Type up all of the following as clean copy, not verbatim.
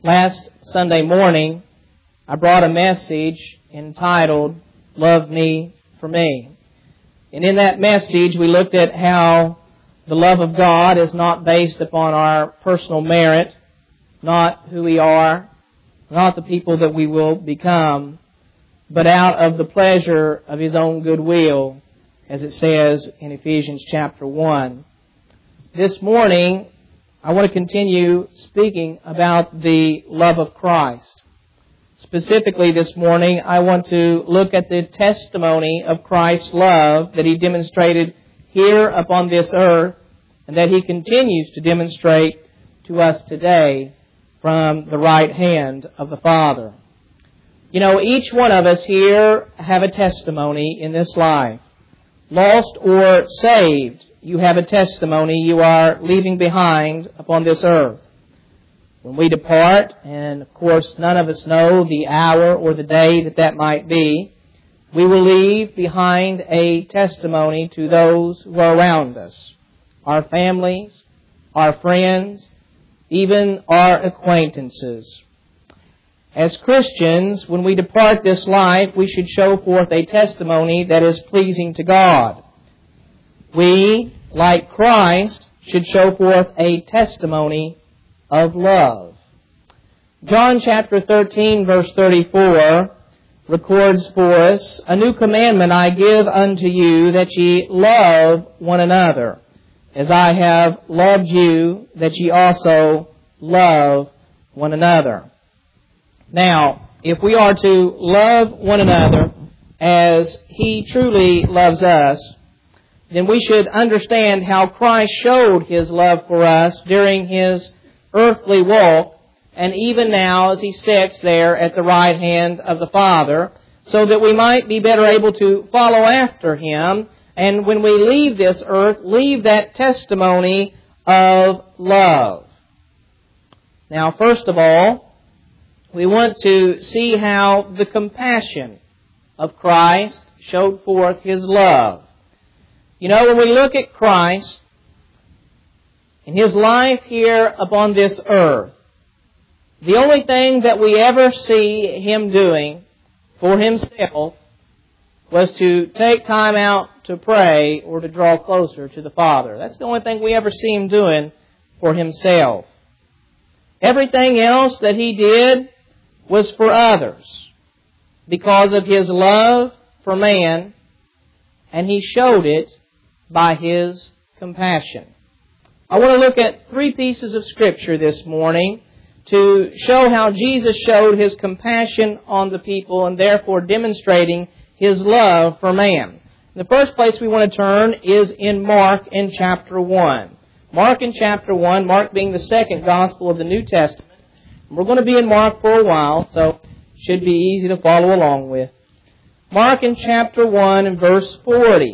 Last Sunday morning, I brought a message entitled, Love Me for Me. And in that message, we looked at how the love of God is not based upon our personal merit, not who we are, not the people that we will become, but out of the pleasure of His own goodwill, as it says in Ephesians chapter 1. This morning, I want to continue speaking about the love of Christ. Specifically this morning, I want to look at the testimony of Christ's love that He demonstrated here upon this earth and that He continues to demonstrate to us today from the right hand of the Father. You know, each one of us here have a testimony in this life. Lost or saved, you have a testimony you are leaving behind upon this earth. When we depart, and of course none of us know the hour or the day that might be, we will leave behind a testimony to those who are around us, our families, our friends, even our acquaintances. As Christians, when we depart this life, we should show forth a testimony that is pleasing to God. We, like Christ, should show forth a testimony of love. John chapter 13, verse 34 records for us, "A new commandment I give unto you, that ye love one another. As I have loved you, that ye also love one another." Now, if we are to love one another as He truly loves us, then we should understand how Christ showed His love for us during His earthly walk, and even now as He sits there at the right hand of the Father, so that we might be better able to follow after Him, and when we leave this earth, leave that testimony of love. Now, first of all, we want to see how the compassion of Christ showed forth His love. You know, when we look at Christ in His life here upon this earth, the only thing that we ever see Him doing for Himself was to take time out to pray or to draw closer to the Father. That's the only thing we ever see Him doing for Himself. Everything else that He did was for others because of His love for man, and He showed it by His compassion. I want to look at 3 pieces of Scripture this morning to show how Jesus showed His compassion on the people and therefore demonstrating His love for man. The first place we want to turn is in Mark in chapter 1. Mark in chapter 1, Mark being the second gospel of the New Testament. We're going to be in Mark for a while, so it should be easy to follow along with. Mark in chapter 1 and verse 40.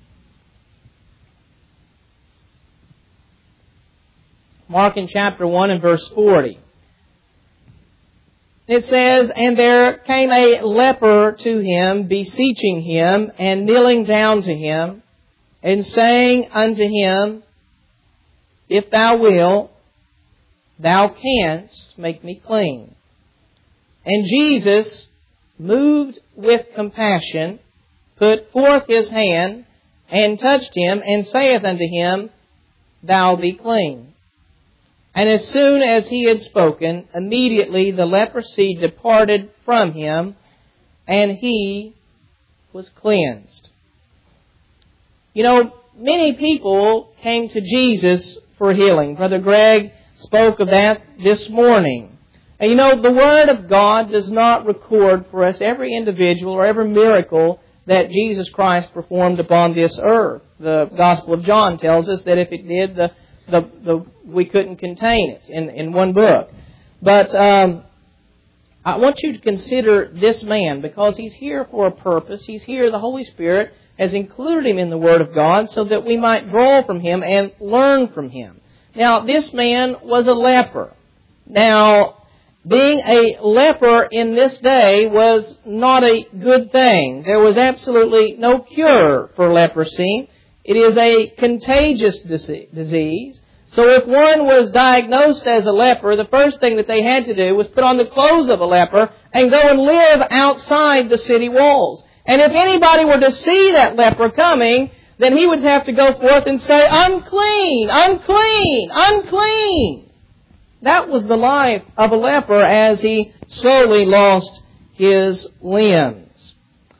Mark in chapter 1 and verse 40. It says, "And there came a leper to Him, beseeching Him, and kneeling down to Him, and saying unto Him, If thou wilt, thou canst make me clean. And Jesus, moved with compassion, put forth His hand, and touched him, and saith unto him, Thou be clean. And as soon as He had spoken, immediately the leprosy departed from him, and he was cleansed." You know, many people came to Jesus for healing. Brother Greg spoke of that this morning. And you know, the Word of God does not record for us every individual or every miracle that Jesus Christ performed upon this earth. The Gospel of John tells us that if it did, we couldn't contain it in one book. But I want you to consider this man, because he's here for a purpose. He's here, the Holy Spirit has included him in the Word of God so that we might draw from him and learn from him. Now, this man was a leper. Now, being a leper in this day was not a good thing. There was absolutely no cure for leprosy. It is a contagious disease. So if one was diagnosed as a leper, the first thing that they had to do was put on the clothes of a leper and go and live outside the city walls. And if anybody were to see that leper coming, then he would have to go forth and say, "Unclean, unclean, unclean." That was the life of a leper as he slowly lost his limbs.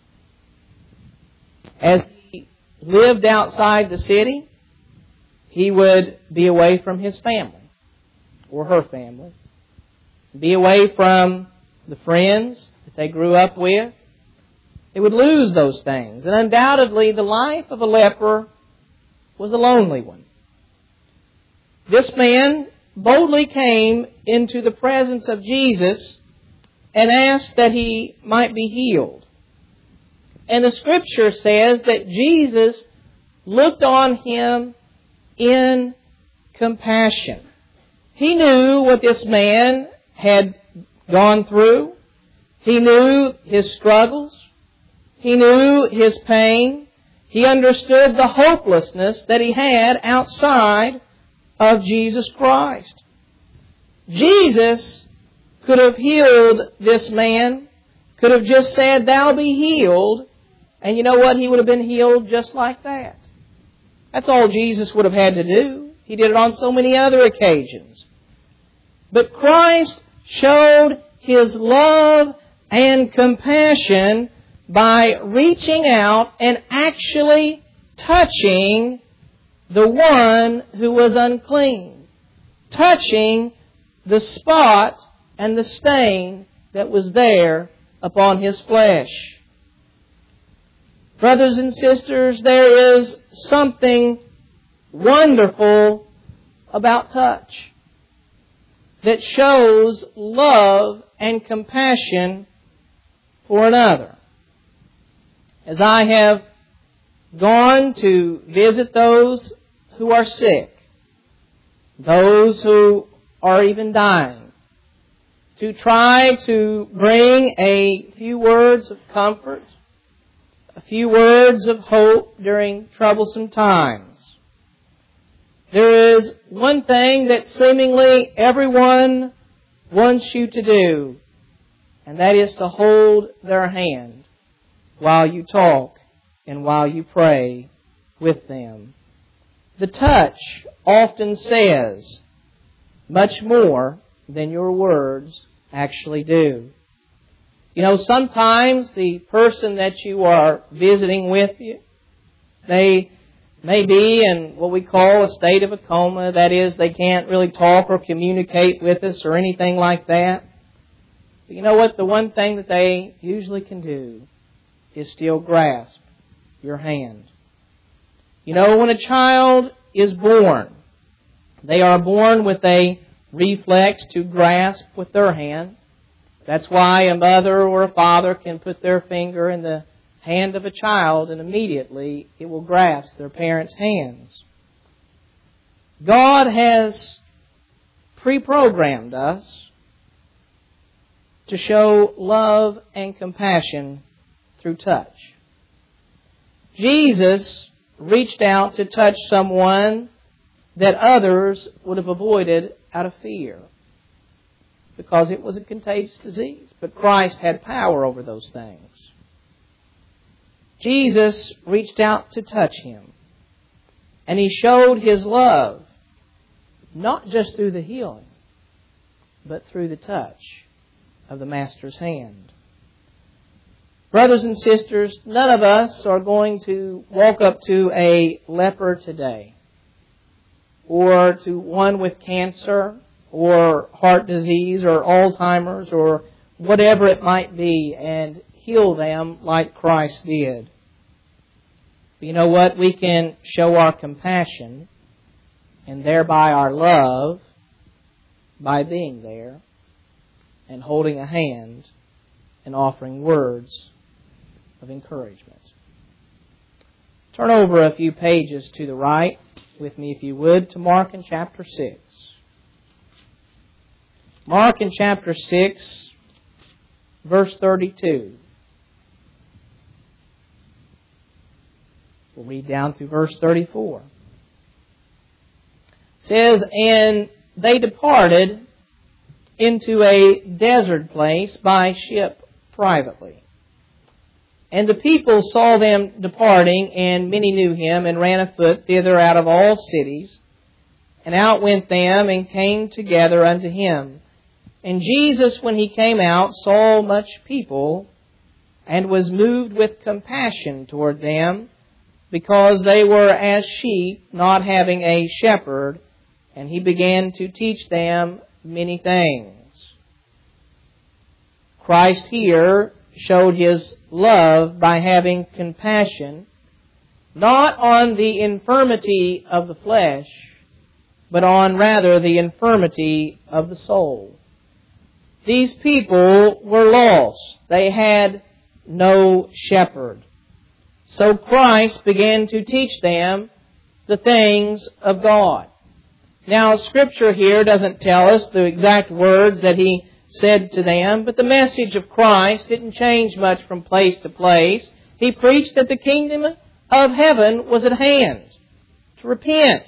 As he lived outside the city, he would be away from his family, or her family, be away from the friends that they grew up with. They would lose those things. And undoubtedly, the life of a leper was a lonely one. This man boldly came into the presence of Jesus and asked that he might be healed. And the Scripture says that Jesus looked on him in compassion. He knew what this man had gone through. He knew his struggles. He knew his pain. He understood the hopelessness that he had outside of Jesus Christ. Jesus could have healed this man, could have just said, "Thou be healed," and you know what? He would have been healed just like that. That's all Jesus would have had to do. He did it on so many other occasions. But Christ showed His love and compassion by reaching out and actually touching the one who was unclean, touching the spot and the stain that was there upon his flesh. Brothers and sisters, there is something wonderful about touch that shows love and compassion for another. As I have gone to visit those who are sick, those who are even dying, to try to bring a few words of comfort, a few words of hope during troublesome times, there is one thing that seemingly everyone wants you to do, and that is to hold their hand while you talk and while you pray with them. The touch often says much more than your words actually do. You know, sometimes the person that you are visiting with you, they may be in what we call a state of a coma. That is, they can't really talk or communicate with us or anything like that. But you know what? The one thing that they usually can do is still grasp your hand. You know, when a child is born, they are born with a reflex to grasp with their hand. That's why a mother or a father can put their finger in the hand of a child and immediately it will grasp their parent's hands. God has pre-programmed us to show love and compassion through touch. Jesus reached out to touch someone that others would have avoided out of fear because it was a contagious disease. But Christ had power over those things. Jesus reached out to touch him. And He showed His love, not just through the healing, but through the touch of the Master's hand. Brothers and sisters, none of us are going to walk up to a leper today, or to one with cancer, or heart disease, or Alzheimer's, or whatever it might be, and heal them like Christ did. But you know what? We can show our compassion, and thereby our love, by being there, and holding a hand, and offering words of encouragement. Turn over a few pages to the right with me, if you would, to Mark in chapter 6. Mark in chapter 6, verse 32. We'll read down through verse 34. It says, and they departed into a desert place by ship privately. And the people saw them departing, and many knew him, and ran afoot thither out of all cities. And out went them, and came together unto him. And Jesus, when he came out, saw much people, and was moved with compassion toward them, because they were as sheep, not having a shepherd. And he began to teach them many things. Christ here showed his love by having compassion, not on the infirmity of the flesh, but on rather the infirmity of the soul. These people were lost. They had no shepherd. So Christ began to teach them the things of God. Now, Scripture here doesn't tell us the exact words that he said to them, but the message of Christ didn't change much from place to place. He preached that the kingdom of heaven was at hand, to repent.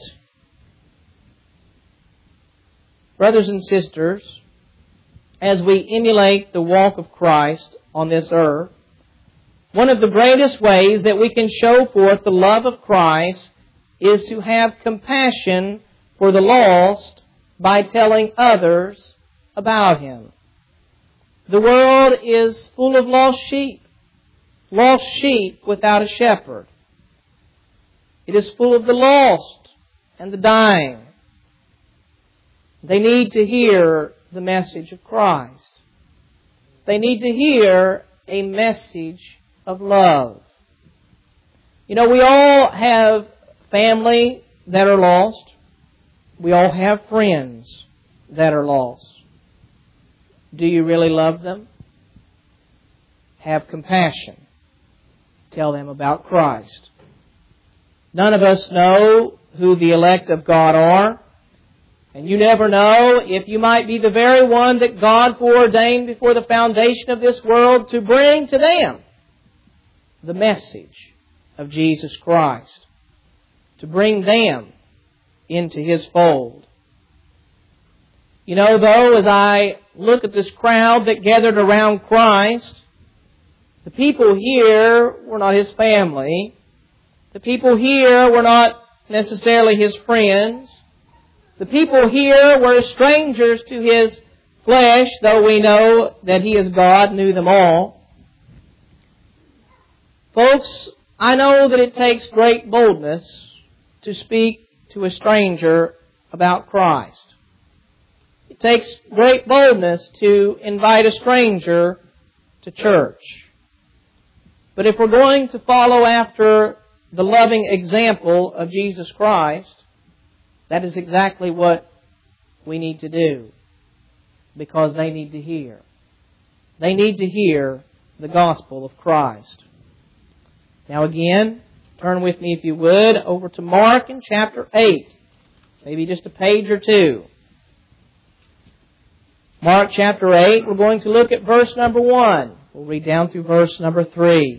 Brothers and sisters, as we emulate the walk of Christ on this earth, one of the greatest ways that we can show forth the love of Christ is to have compassion for the lost by telling others about him. The world is full of lost sheep without a shepherd. It is full of the lost and the dying. They need to hear the message of Christ. They need to hear a message of love. You know, we all have family that are lost. We all have friends that are lost. Do you really love them? Have compassion. Tell them about Christ. None of us know who the elect of God are. And you never know if you might be the very one that God foreordained before the foundation of this world to bring to them the message of Jesus Christ. To bring them into his fold. You know, though, as I look at this crowd that gathered around Christ, the people here were not his family. The people here were not necessarily his friends. The people here were strangers to his flesh, though we know that he is God, knew them all. Folks, I know that it takes great boldness to speak to a stranger about Christ. It takes great boldness to invite a stranger to church. But if we're going to follow after the loving example of Jesus Christ, that is exactly what we need to do. Because they need to hear. They need to hear the gospel of Christ. Now again, turn with me, if you would, over to Mark in chapter 8. Maybe just a page or two. Mark chapter 8, we're going to look at verse number 1. We'll read down through verse number 3.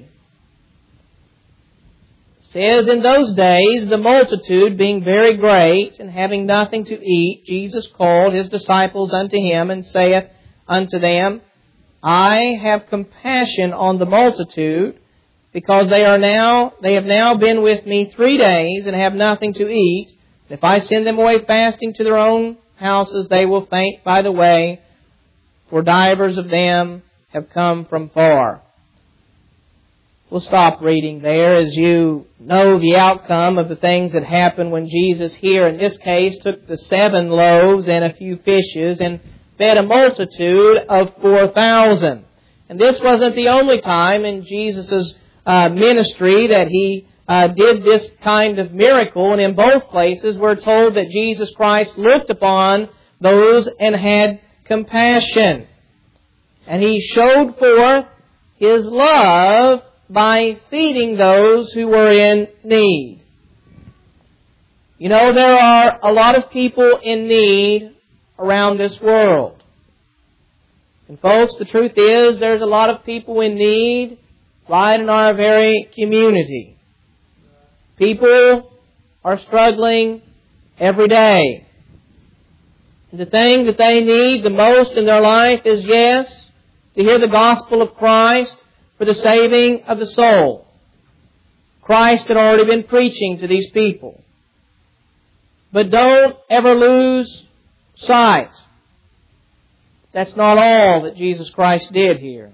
It says, in those days, the multitude being very great, and having nothing to eat, Jesus called his disciples unto him, and saith unto them, I have compassion on the multitude, because they have now been with me 3 days, and have nothing to eat. If I send them away fasting to their own houses, they will faint by the way, for divers of them have come from far. We'll stop reading there. As you know the outcome of the things that happened when Jesus here, in this case, took the 7 loaves and a few fishes and fed a multitude of 4,000. And this wasn't the only time in Jesus' ministry that he did this kind of miracle. And in both places we're told that Jesus Christ looked upon those and had compassion. And he showed forth his love by feeding those who were in need. You know, there are a lot of people in need around this world. And folks, the truth is there's a lot of people in need right in our very community. People are struggling every day. The thing that they need the most in their life is, yes, to hear the gospel of Christ for the saving of the soul. Christ had already been preaching to these people. But don't ever lose sight. That's not all that Jesus Christ did here.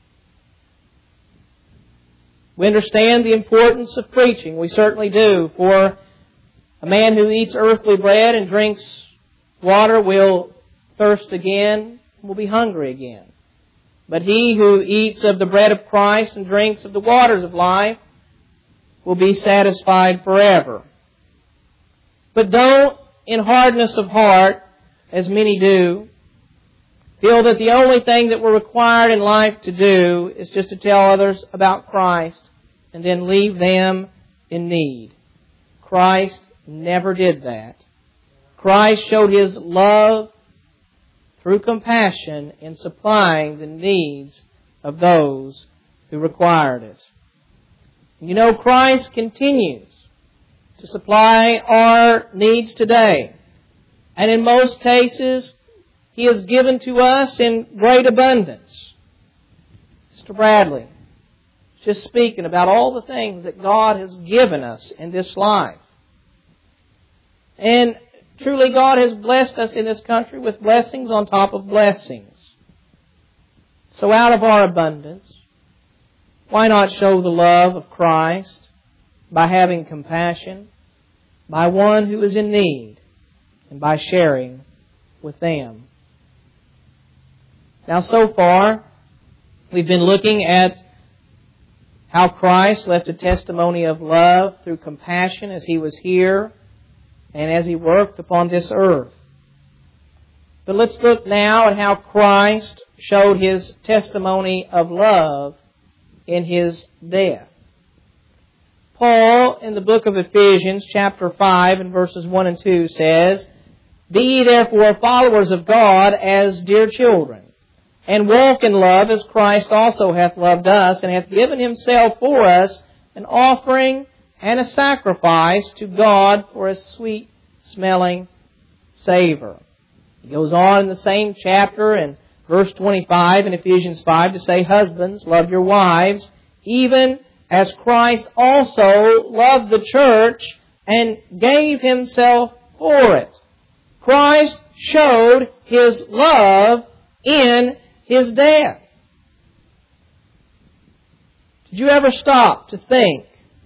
We understand the importance of preaching. We certainly do. For a man who eats earthly bread and drinks water will thirst again, will be hungry again. But he who eats of the bread of Christ and drinks of the waters of life will be satisfied forever. But don't, in hardness of heart, as many do, feel that the only thing that we're required in life to do is just to tell others about Christ and then leave them in need. Christ never did that. Christ showed His love through compassion in supplying the needs of those who required it. You know, Christ continues to supply our needs today. And in most cases, He has given to us in great abundance. Mr. Bradley, just speaking about all the things that God has given us in this life. And truly God has blessed us in this country with blessings on top of blessings. So out of our abundance, why not show the love of Christ by having compassion by one who is in need and by sharing with them? Now, so far, we've been looking at how Christ left a testimony of love through compassion as He was here and as He worked upon this earth. But let's look now at how Christ showed His testimony of love in His death. Paul, in the book of Ephesians, chapter 5, and verses 1 and 2, says, "Be ye therefore followers of God as dear children, and walk in love as Christ also hath loved us, and hath given Himself for us, an offering and a sacrifice to God for a sweet-smelling savor." He goes on in the same chapter in verse 25 in Ephesians 5 to say, "Husbands, love your wives, even as Christ also loved the church and gave Himself for it." Christ showed His love in His death. Did you ever stop to think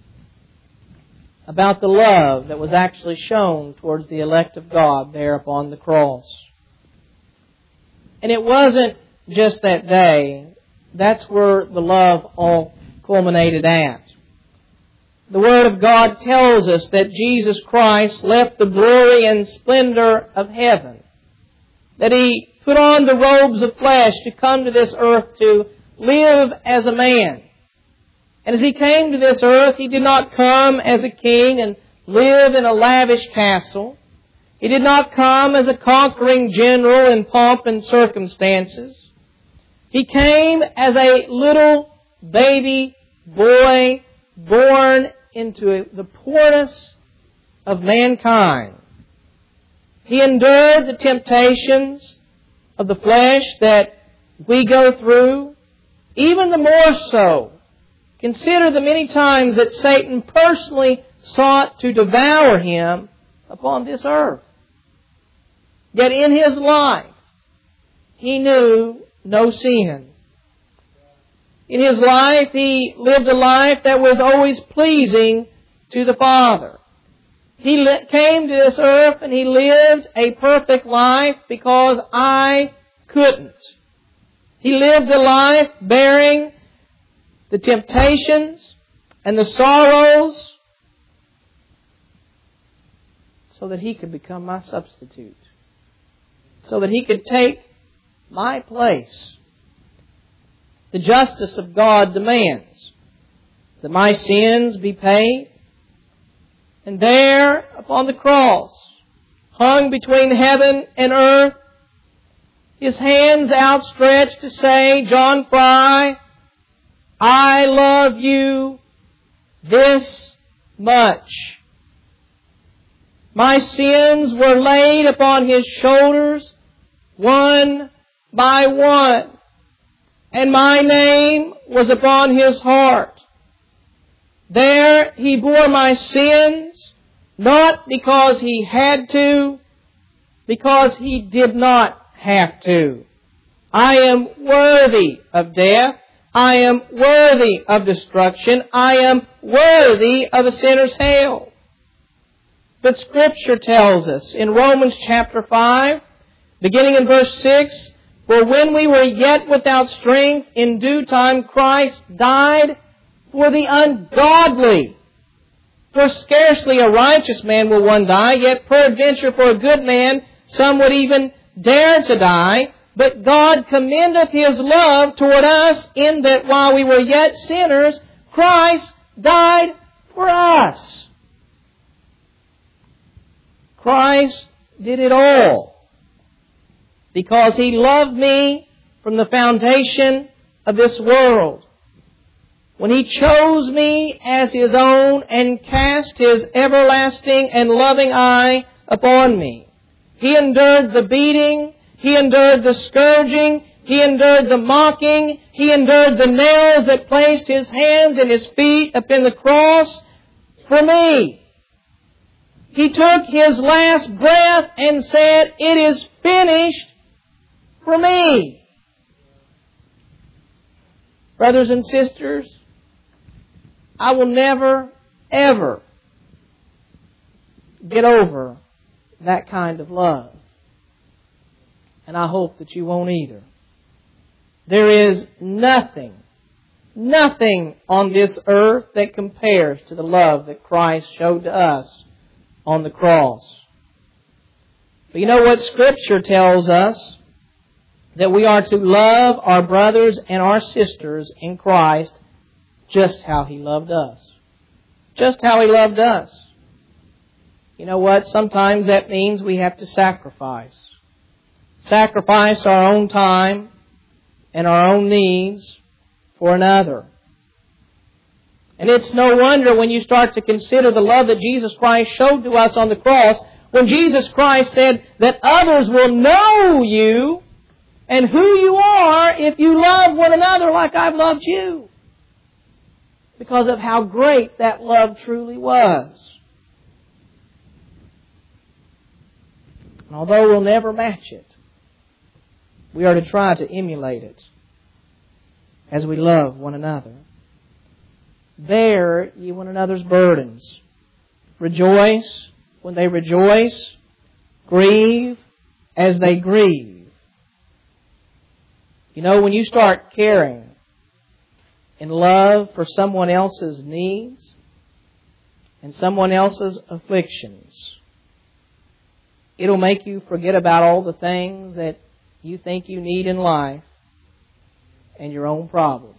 about the love that was actually shown towards the elect of God there upon the cross? And it wasn't just that day. That's where the love all culminated at. The Word of God tells us that Jesus Christ left the glory and splendor of heaven, that He put on the robes of flesh to come to this earth to live as a man. And as He came to this earth, He did not come as a king and live in a lavish castle. He did not come as a conquering general in pomp and circumstances. He came as a little baby boy born into the poorness of mankind. He endured the temptations of the flesh that we go through, even the more so. Consider the many times that Satan personally sought to devour Him upon this earth. Yet in His life, He knew no sin. In His life, He lived a life that was always pleasing to the Father. He came to this earth and He lived a perfect life because I couldn't. He lived a life bearing the temptations and the sorrows so that He could become my substitute. So that He could take my place. The justice of God demands that my sins be paid. And there, upon the cross, hung between heaven and earth, His hands outstretched to say, "John Fry, I love you this much." My sins were laid upon His shoulders one by one, and my name was upon His heart. There He bore my sins, not because He had to, because He did not have to. I am worthy of death. I am worthy of destruction. I am worthy of a sinner's hell. But Scripture tells us in Romans chapter 5, beginning in verse 6, for when we were yet without strength, in due time Christ died for the ungodly. For scarcely a righteous man will one die, yet peradventure for a good man some would even dare to die. But God commendeth His love toward us, in that while we were yet sinners, Christ died for us. Christ did it all because He loved me from the foundation of this world. When He chose me as His own and cast His everlasting and loving eye upon me, He endured the beating, He endured the scourging, He endured the mocking, He endured the nails that placed His hands and His feet upon the cross for me. He took His last breath and said, "It is finished," for me. Brothers and sisters, I will never, ever get over that kind of love. And I hope that you won't either. There is nothing on this earth that compares to the love that Christ showed to us on the cross. But you know what Scripture tells us? That we are to love our brothers and our sisters in Christ just how He loved us. Just how He loved us. You know what? Sometimes that means we have to sacrifice. Sacrifice our own time and our own needs for another. And it's no wonder when you start to consider the love that Jesus Christ showed to us on the cross, when Jesus Christ said that others will know you and who you are if you love one another like I've loved you. Because of how great that love truly was. And although we'll never match it, we are to try to emulate it as we love one another. Bear ye one another's burdens. Rejoice when they rejoice. Grieve as they grieve. You know, when you start caring in love for someone else's needs and someone else's afflictions, it'll make you forget about all the things that you think you need in life and your own problems.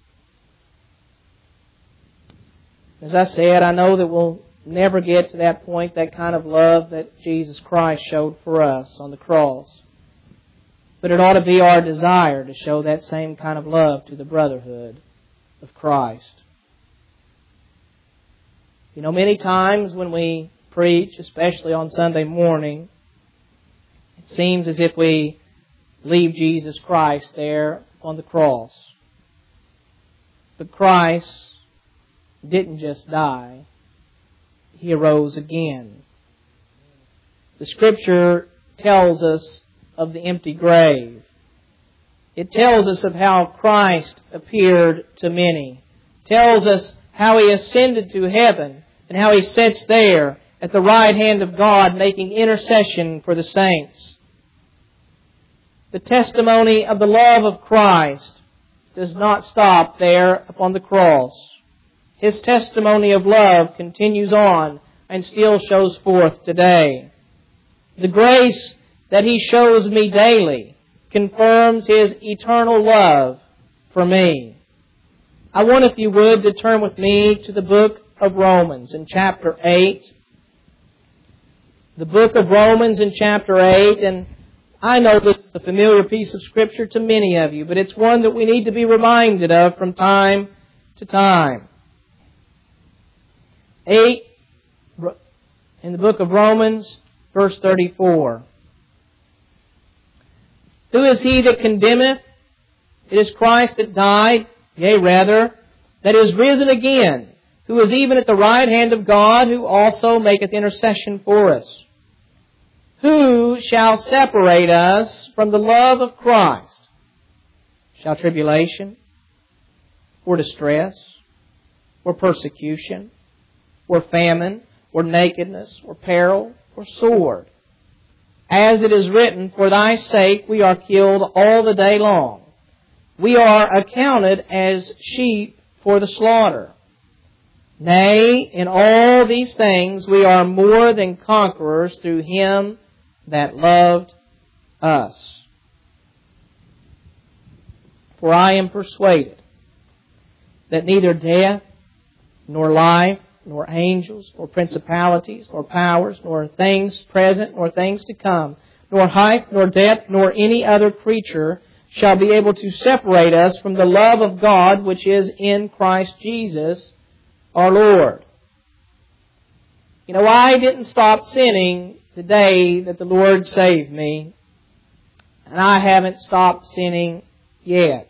As I said, I know that we'll never get to that point, that kind of love that Jesus Christ showed for us on the cross. But it ought to be our desire to show that same kind of love to the brotherhood of Christ. You know, many times when we preach, especially on Sunday morning, it seems as if we leave Jesus Christ there on the cross. But Christ didn't just die. He arose again. The Scripture tells us of the empty grave. It tells us of how Christ appeared to many. It tells us how He ascended to heaven and how He sits there at the right hand of God making intercession for the saints. The testimony of the love of Christ does not stop there upon the cross. His testimony of love continues on and still shows forth today. The grace that He shows me daily confirms His eternal love for me. I want, if you would, to turn with me to the book of Romans in chapter 8. The book of Romans in chapter 8, and I know this is a familiar piece of Scripture to many of you, but it's one that we need to be reminded of from time to time. in the book of Romans, verse 34. Who is he that condemneth? It is Christ that died, yea rather, that is risen again, who is even at the right hand of God, who also maketh intercession for us. Who shall separate us from the love of Christ? Shall tribulation, or distress, or persecution, or famine, or nakedness, or peril, or sword? As it is written, for thy sake we are killed all the day long. We are accounted as sheep for the slaughter. Nay, in all these things we are more than conquerors through Him that loved us. For I am persuaded that neither death, nor life, nor angels, nor principalities, nor powers, nor things present, nor things to come, nor height, nor depth, nor any other creature shall be able to separate us from the love of God which is in Christ Jesus our Lord. You know, I didn't stop sinning the day that the Lord saved me, and I haven't stopped sinning yet.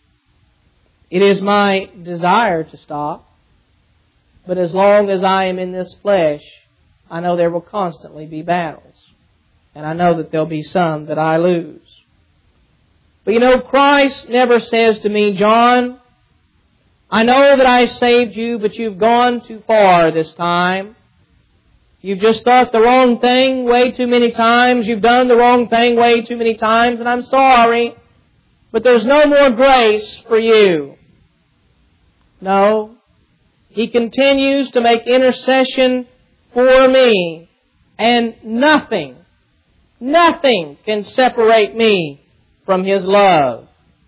It is my desire to stop, but as long as I am in this flesh, I know there will constantly be battles, and I know that there'll be some that I lose. But you know, Christ never says to me, John, I know that I saved you, but you've gone too far this time. You've just thought the wrong thing way too many times. You've done the wrong thing way too many times, and I'm sorry, but there's no more grace for you. No. He continues to make intercession for me, and nothing can separate me from His love.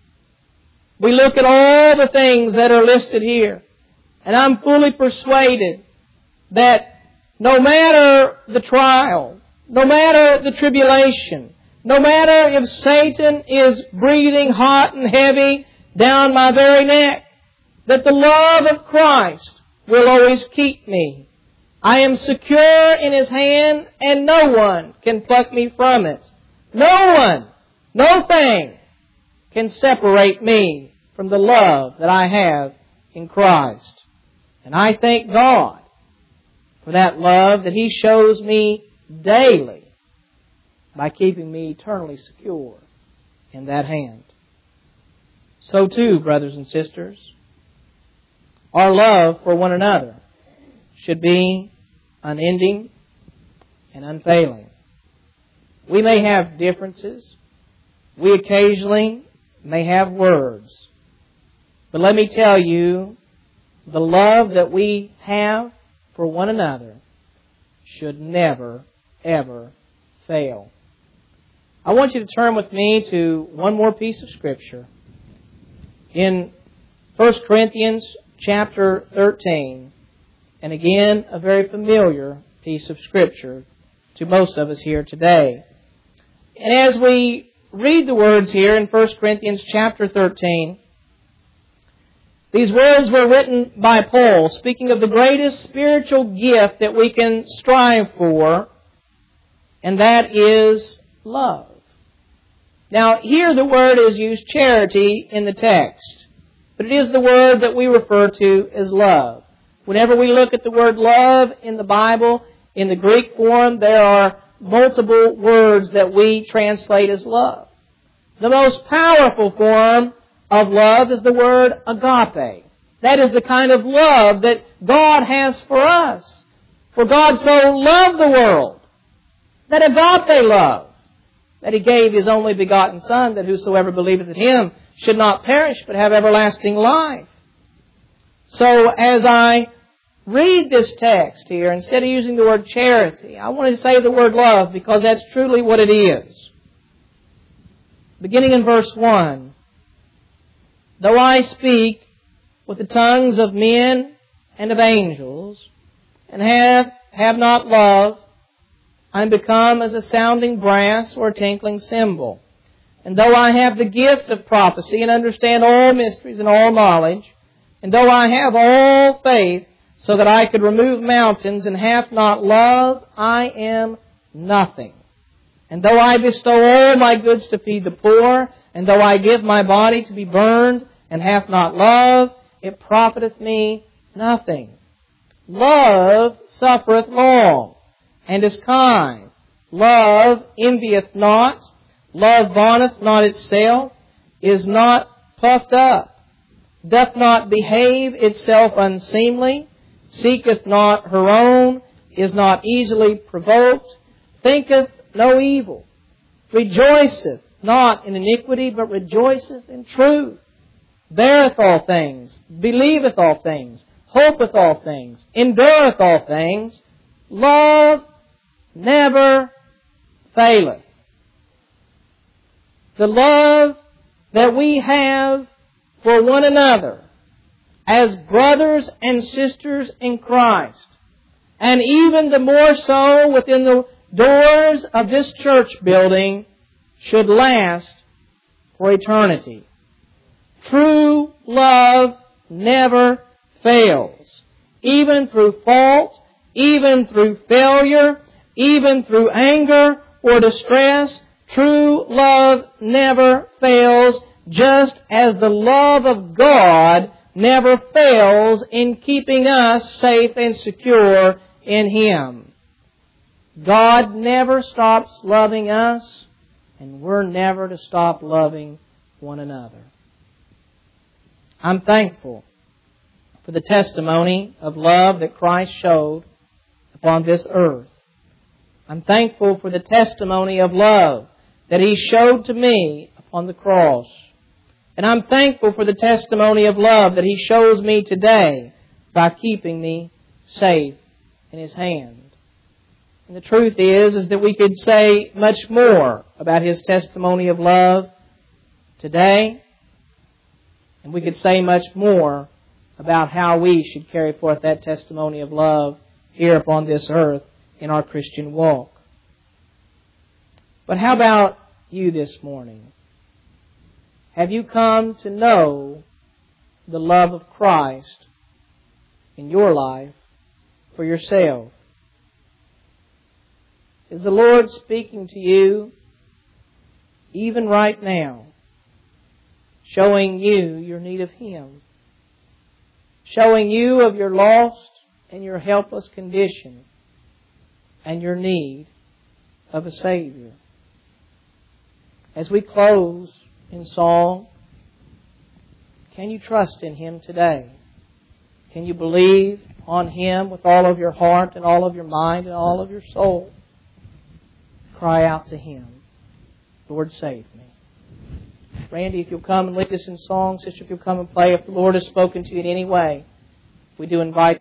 We look at all the things that are listed here, and I'm fully persuaded that no matter the trial, no matter the tribulation, no matter if Satan is breathing hot and heavy down my very neck, that the love of Christ will always keep me. I am secure in His hand, and no one can pluck me from it. No one, no thing can separate me from the love that I have in Christ. And I thank God for that love that He shows me daily by keeping me eternally secure in that hand. So too, brothers and sisters, our love for one another should be unending and unfailing. We may have differences. We occasionally may have words. But let me tell you, the love that we have for one another should never, ever fail. I want you to turn with me to one more piece of Scripture. In 1 Corinthians chapter 13, and again, a very familiar piece of Scripture to most of us here today. And as we read the words here in 1 Corinthians chapter 13, these words were written by Paul, speaking of the greatest spiritual gift that we can strive for, and that is love. Now, here the word is used charity in the text, but it is the word that we refer to as love. Whenever we look at the word love in the Bible, in the Greek form, there are multiple words that we translate as love. The most powerful form of love is the word agape. That is the kind of love that God has for us. For God so loved the world, that agape love, that He gave His only begotten Son, that whosoever believeth in Him should not perish, but have everlasting life. So as I read this text here, instead of using the word charity, I want to say the word love, because that's truly what it is. Beginning in verse 1, though I speak with the tongues of men and of angels, and have not love, I am become as a sounding brass or a tinkling cymbal. And though I have the gift of prophecy and understand all mysteries and all knowledge, and though I have all faith so that I could remove mountains, and have not love, I am nothing. And though I bestow all my goods to feed the poor, and though I give my body to be burned, and have not love, it profiteth me nothing. Love suffereth long, and is kind. Love envieth not. Love vaunteth not itself, is not puffed up, doth not behave itself unseemly, seeketh not her own, is not easily provoked, thinketh no evil, rejoiceth not in iniquity, but rejoiceth in truth, beareth all things, believeth all things, hopeth all things, endureth all things. Love never faileth. The love that we have for one another as brothers and sisters in Christ, and even the more so within the doors of this church building, should last for eternity. True love never fails. Even through fault, even through failure, even through anger or distress, true love never fails, just as the love of God never fails in keeping us safe and secure in Him. God never stops loving us, and we're never to stop loving one another. I'm thankful for the testimony of love that Christ showed upon this earth. I'm thankful for the testimony of love that He showed to me upon the cross. And I'm thankful for the testimony of love that He shows me today by keeping me safe in His hand. And the truth is that we could say much more about His testimony of love today. And we could say much more about how we should carry forth that testimony of love here upon this earth in our Christian walk. But how about you this morning? Have you come to know the love of Christ in your life for yourself? Is the Lord speaking to you even right now, showing you your need of Him, showing you of your lost and your helpless condition and your need of a Savior? As we close in song, can you trust in Him today? Can you believe on Him with all of your heart and all of your mind and all of your soul? Cry out to Him, Lord, save me. Randy, if you'll come and lead us in song. Sister, if you'll come and play. If the Lord has spoken to you in any way, we do invite